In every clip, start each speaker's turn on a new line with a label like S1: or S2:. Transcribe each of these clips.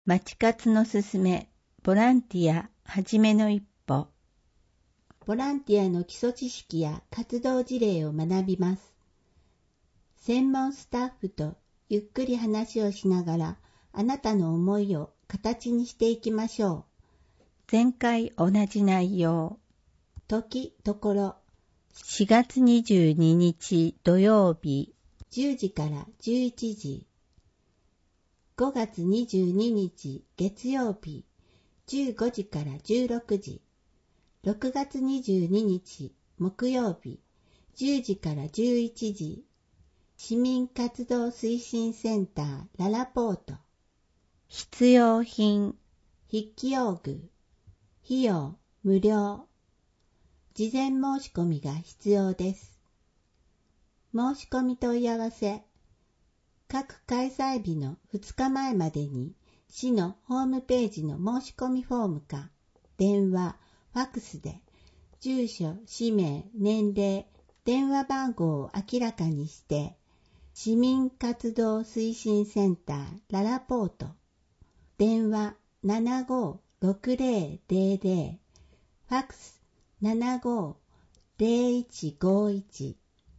S1: まちかつのすすめ、ボランティアはじめの一歩。
S2: ボランティアの基礎知識や活動事例を学びます。専門スタッフとゆっくり話をしながら、あなたの思いを形にしていきましょう。
S1: 前回同じ内容。
S2: 時、ところ。
S1: 4月22日土曜日。
S2: 10時から11時。5月22日月曜日。15時から16時。6月22日木曜日。10時から11時。市民活動推進センターララポート。
S1: 必要品。
S2: 筆記用具。費用無料。事前申し込みが必要です。申し込み問い合わせ。各開催日の2日前までに市のホームページの申し込みフォームか電話、ファックスで住所、氏名、年齢、電話番号を明らかにして市民活動推進センターララポート電話 756000 ファックス 750151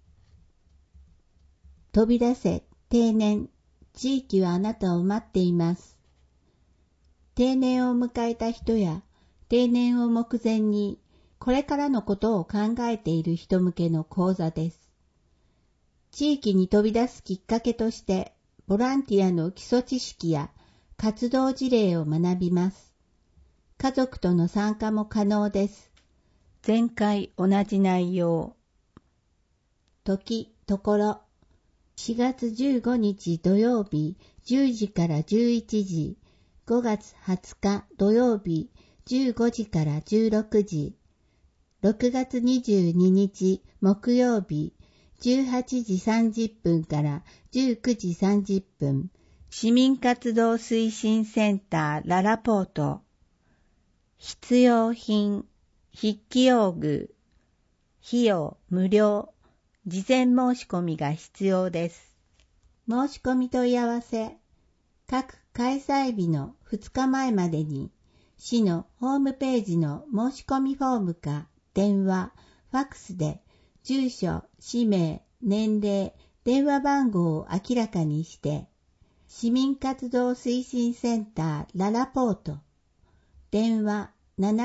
S2: 飛び出せ定年地域はあなたを待っています。定年を迎えた人や定年を目前にこれからのことを考えている人向けの講座です。地域に飛び出すきっかけとしてボランティアの基礎知識や活動事例を学びます。家族との参加も可能です。
S1: 前回同じ内容。
S2: 時、ところ。4月15日土曜日10時から11時。5月20日土曜日15時から16時。6月22日木曜日18時30分から19時30分。
S1: 市民活動推進センターララポート。必要品、筆記用具、費用無料、事前申し込みが必要です。
S2: 申し込み問い合わせ。各開催日の2日前までに市のホームページの申し込みフォームか電話、ファックスで住所、氏名、年齢、電話番号を明らかにして市民活動推進センターララポート電話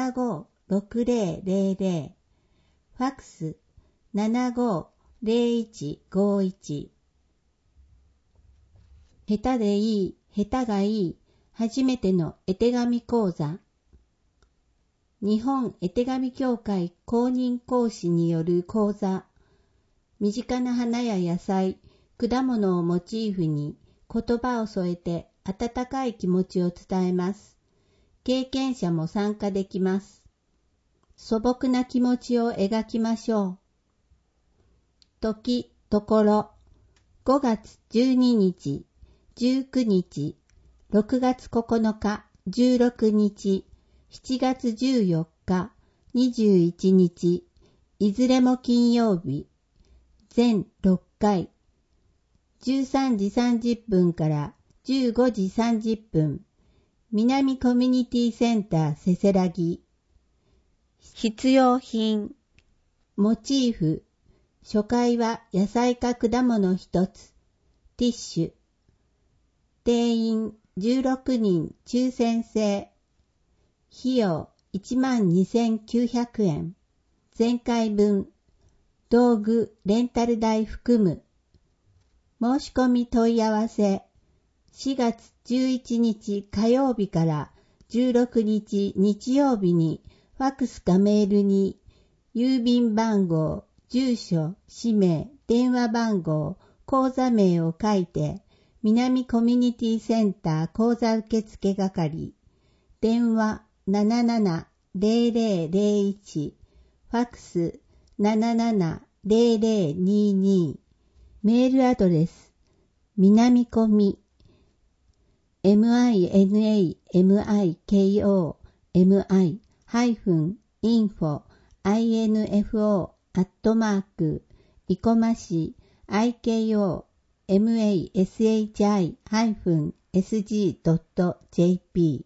S2: 756000 ファックス 750151 下手でいい、下手がいい、初めての絵手紙講座。日本絵手紙協会公認講師による講座。身近な花や野菜、果物をモチーフに言葉を添えて温かい気持ちを伝えます。経験者も参加できます。素朴な気持ちを描きましょう。時、ところ。5月12日。19日、6月9日、16日、7月14日、21日、いずれも金曜日、全6回、13時30分から15時30分、南コミュニティセンターせせらぎ。
S1: 必要品、
S2: モチーフ、初回は野菜か果物一つ、ティッシュ、定員16人抽選制。費用12,900円。前回分。道具、レンタル代含む。申し込み問い合わせ。4月11日火曜日から16日日曜日にファックスかメールに郵便番号、住所、氏名、電話番号、口座名を書いて南コミュニティセンター講座受付係、電話770001、ファックス770022、メールアドレス、南コミ、minamikomi-info-ikomashi-ikomashi-info sg.jp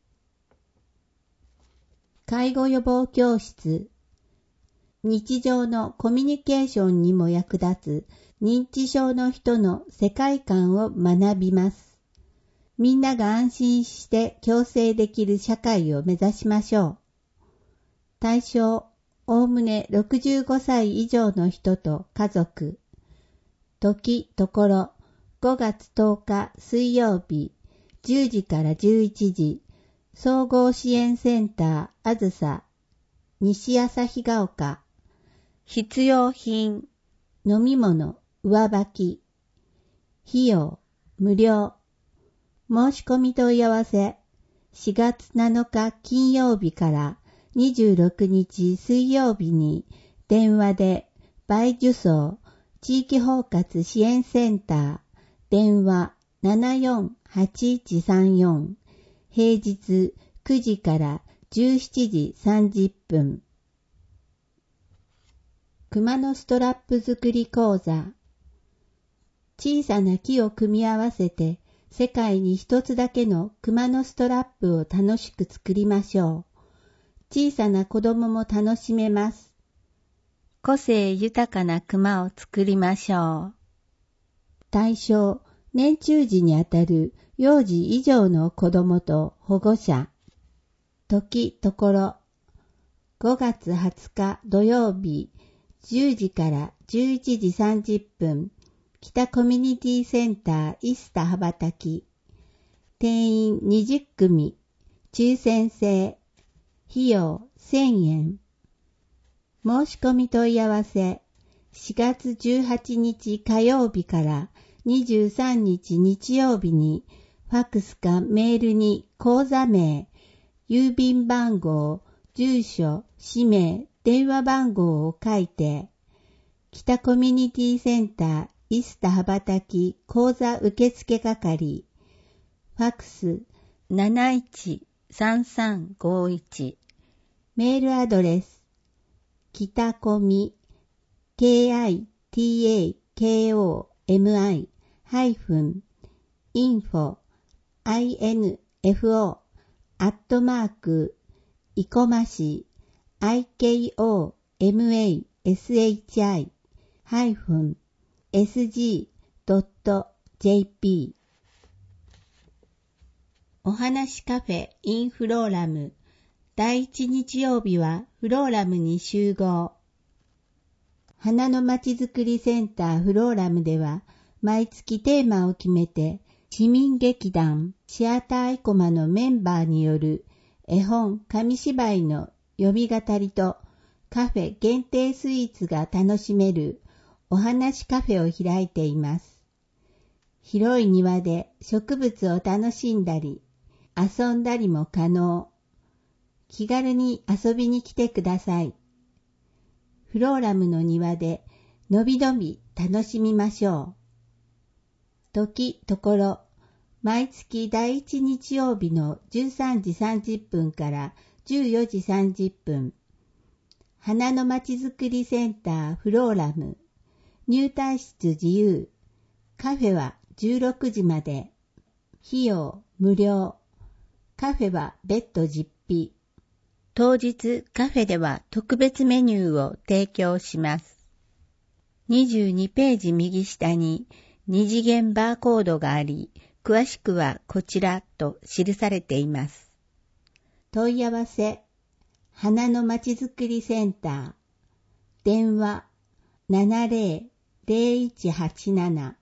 S2: 介護予防教室。日常のコミュニケーションにも役立つ認知症の人の世界観を学びます。みんなが安心して共生できる社会を目指しましょう。対象、おおむね65歳以上の人と家族。時、ところ、5月10日水曜日、10時から11時、総合支援センターあずさ、西旭ヶ丘。
S1: 必要品、
S2: 飲み物、上履き。費用、無料。申し込み問い合わせ、4月7日金曜日から26日水曜日に電話で倍受送地域包括支援センター電話 748134 平日9時から17時30分熊のストラップ作り講座。小さな木を組み合わせて世界に一つだけの熊のストラップを楽しく作りましょう。小さな子供も楽しめます。
S1: 個性豊かな熊を作りましょう。
S2: 対象、年中時にあたる幼児以上の子供と保護者。時、ところ、5月20日土曜日、10時から11時30分、北コミュニティセンターイスタ羽ばたき。定員20組、抽選制。費用1000円。申し込み問い合わせ、4月18日火曜日から23日日曜日に、ファックスかメールに口座名、郵便番号、住所、氏名、電話番号を書いて、北コミュニティセンターイスタ羽ばたき口座受付係、ファックス
S1: 713351、
S2: メールアドレス、北コミ KITAKOMI -info 生駒市 ikomashi-sg.jp お話カフェインフローラム。第1日曜日はフローラムに集合。花のまちづくりセンターフローラムでは毎月テーマを決めて市民劇団シアターイコマのメンバーによる絵本紙芝居の読み語りとカフェ限定スイーツが楽しめるお話カフェを開いています。広い庭で植物を楽しんだり遊んだりも可能。気軽に遊びに来てください。フローラムの庭でのびのび楽しみましょう。時、ところ、毎月第1日曜日の13時30分から14時30分。花のまちづくりセンターフローラム。入退室自由。カフェは16時まで。費用無料。カフェは別途実費。
S1: 当日カフェでは特別メニューを提供します。22ページ右下に2次元バーコードがあり、詳しくはこちらと記されています。
S2: 問い合わせ、花のまちづくりセンター、電話 70-0187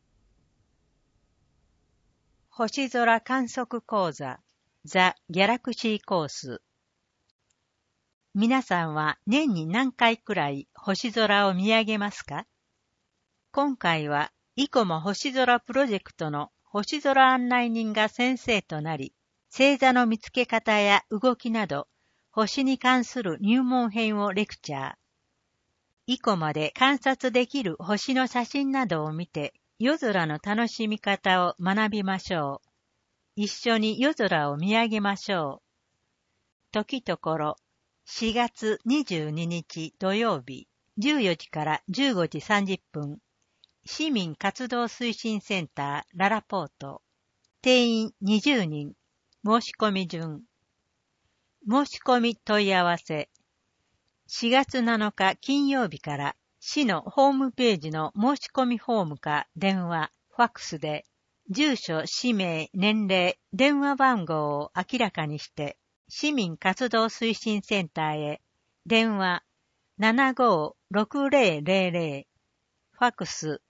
S3: 星空観測講座ザ・ギャラクシーコース。皆さんは年に何回くらい星空を見上げますか？今回はイコモ星空プロジェクトの星空案内人が先生となり、星座の見つけ方や動きなど、星に関する入門編をレクチャー。イコモで観察できる星の写真などを見て、夜空の楽しみ方を学びましょう。一緒に夜空を見上げましょう。時ところ、4月22日土曜日、14時から15時30分、市民活動推進センターララポート。 定員20人。申し込み順。申し込み問い合わせ。4月7日金曜日から市のホームページの申し込みフォームか電話、ファックスで、住所、氏名、年齢、電話番号を明らかにして、市民活動推進センターへ、電話 75-6000、ファックス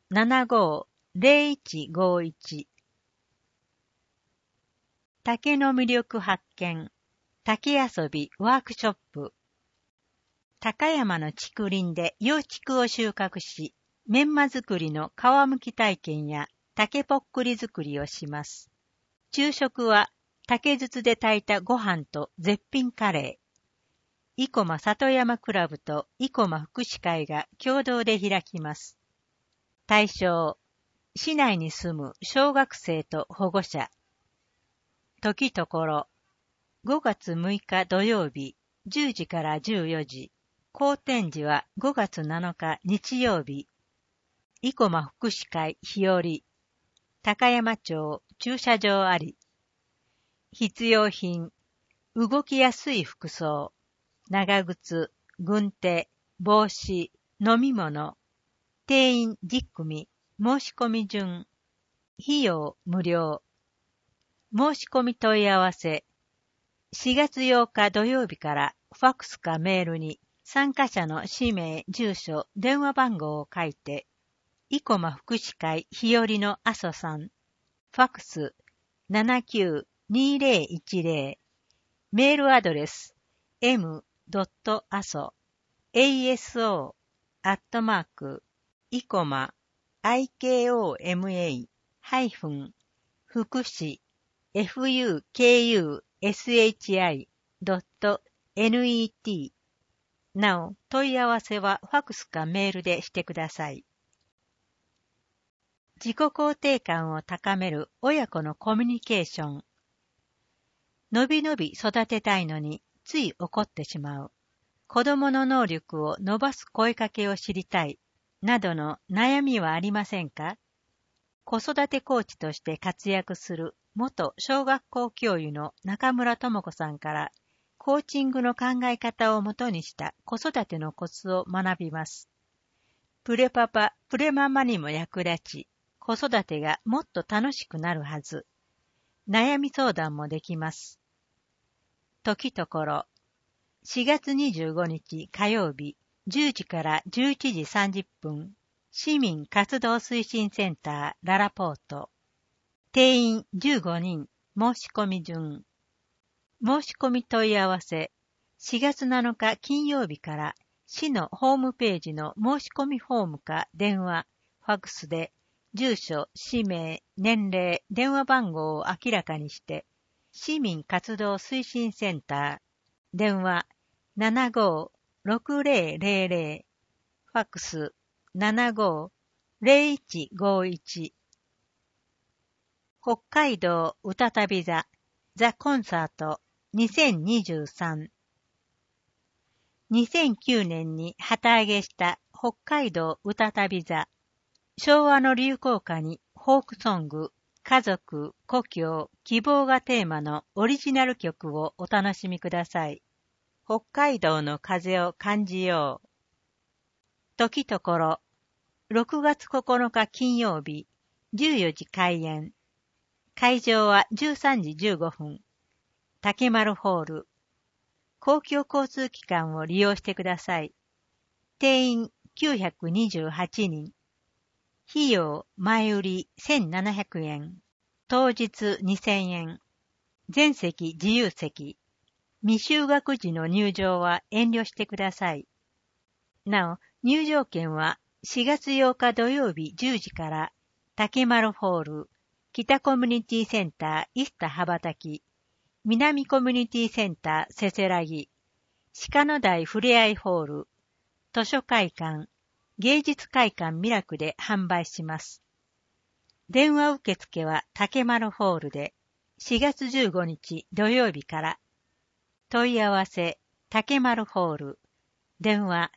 S3: 75-0151。竹の魅力発見、竹遊びワークショップ。高山の竹林で幼竹を収穫し、メンマ作りの皮むき体験や竹ぽっくり作りをします。昼食は竹筒で炊いたご飯と絶品カレー。生駒里山クラブと生駒福祉会が共同で開きます。対象、市内に住む小学生と保護者。時ところ、5月6日土曜日、10時から14時。後展示は5月7日日曜日。生駒福祉会日和。高山町駐車場あり。必要品、動きやすい服装、長靴、軍手、帽子、飲み物。定員10組、申し込み順。費用無料。申し込み問い合わせ。4月8日土曜日からファックスかメールに参加者の氏名、住所、電話番号を書いて、生駒福祉会日和の阿蘇さん、ファックス 79-2010、メールアドレス m.aso@ikoma-fukushi.net。なお、問い合わせはファックスかメールでしてください。自己肯定感を高める親子のコミュニケーション。のびのび育てたいのについ怒ってしまう。子供の能力を伸ばす声かけを知りたい。などの悩みはありませんか？子育てコーチとして活躍する元小学校教諭の中村智子さんからコーチングの考え方をもとにした子育てのコツを学びます。プレパパ、プレママにも役立ち、子育てがもっと楽しくなるはず。悩み相談もできます。時ところ、4月25日火曜日、10時から11時30分、市民活動推進センターララポート。定員15人、申し込み順。申し込み問い合わせ、4月7日金曜日から市のホームページの申し込みフォームか電話、ファックスで住所、氏名、年齢、電話番号を明らかにして、市民活動推進センター、電話 75-6000、ファックス 75-0151。北海道歌旅座ザ・コンサート2023。2009年に旗揚げした北海道歌旅座。昭和の流行歌にフォークソング、家族、故郷、希望がテーマのオリジナル曲をお楽しみください。北海道の風を感じよう。時ところ、6月9日金曜日、14時開演。会場は13時15分。竹丸ホール。公共交通機関を利用してください。定員928人。費用前売り1700円。当日2000円。全席自由席。未就学時の入場は遠慮してください。なお、入場券は4月8日土曜日10時から竹丸ホール、北コミュニティセンターイスタ羽ばたき、南コミュニティセンターせせらぎ、鹿の台ふれあいホール、図書会館、芸術会館ミラクで販売します。電話受付は竹丸ホールで4月15日土曜日から。問い合わせ竹丸ホール、電話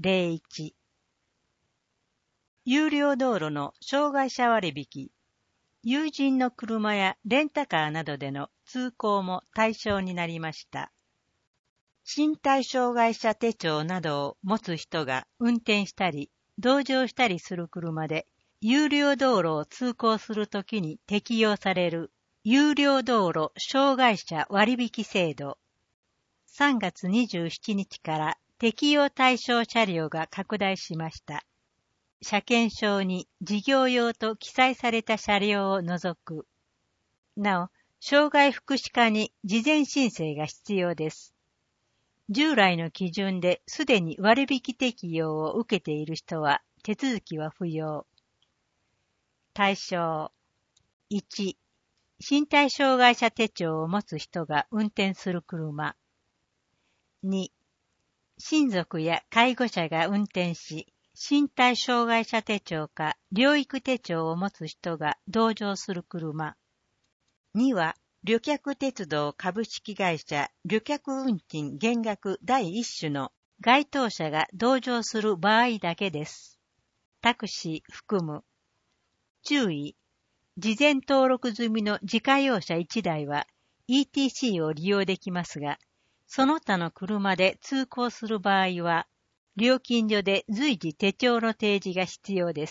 S3: 75-0101。有料道路の障害者割引。 友人の車やレンタカーなどでの通行も対象になりました。身体障害者手帳などを持つ人が運転したり、同乗したりする車で、有料道路を通行するときに適用される有料道路障害者割引制度。3月27日から適用対象車両が拡大しました。車検証に事業用と記載された車両を除く。なお、障害福祉課に事前申請が必要です。従来の基準ですでに割引適用を受けている人は手続きは不要。対象 1. 身体障害者手帳を持つ人が運転する車。2. 親族や介護者が運転し、身体障害者手帳か療育手帳を持つ人が同乗する車。2は、旅客鉄道株式会社旅客運賃減額第1種の該当者が同乗する場合だけです。タクシー含む。注意。事前登録済みの自家用車1台は ETC を利用できますが、その他の車で通行する場合は、料金所で随時手帳の提示が必要です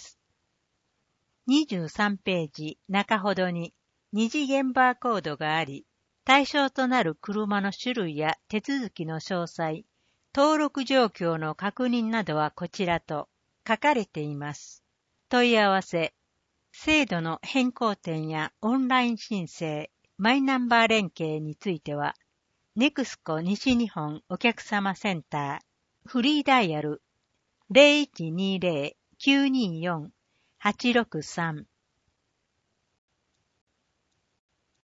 S3: 。23ページ中ほどに二次元バーコードがあり、対象となる車の種類や手続きの詳細、登録状況の確認などはこちらと書かれています。問い合わせ、制度の変更点やオンライン申請、マイナンバー連携については、ネクスコ西日本お客様センター、フリーダイヤル 0120-924-863